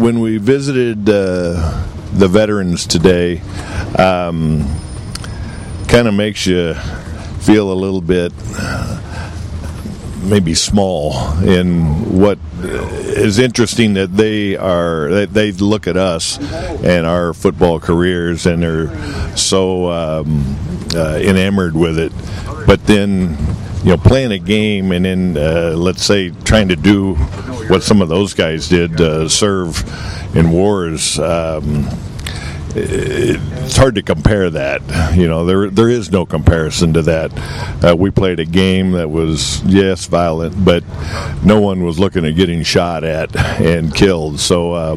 when we visited the veterans today, kind of makes you feel a little bit maybe small in what is interesting that they look at us and our football careers and they're so enamored with it. But then, playing a game and then, let's say, trying to do what some of those guys did, serve in wars, it's hard to compare that. There is no comparison to that. We played a game that was, yes, violent, but no one was looking at getting shot at and killed. So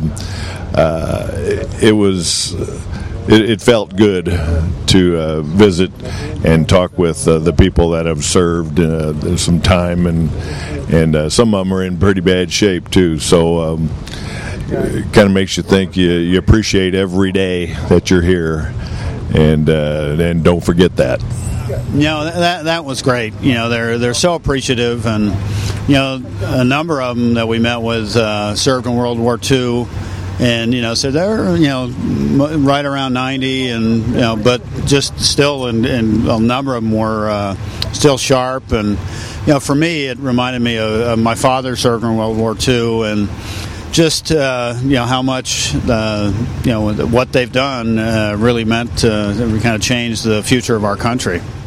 it felt good to visit and talk with the people that have served some time, and some of them are in pretty bad shape too. So it kind of makes you think you appreciate every day that you're here, and don't forget that. That was great. They're so appreciative, and a number of them that we met with served in World War II. And so they're right around 90, and but just still, and a number of them were still sharp. And for me, it reminded me of my father served in World War II, and just how much what they've done really meant to kind of change the future of our country.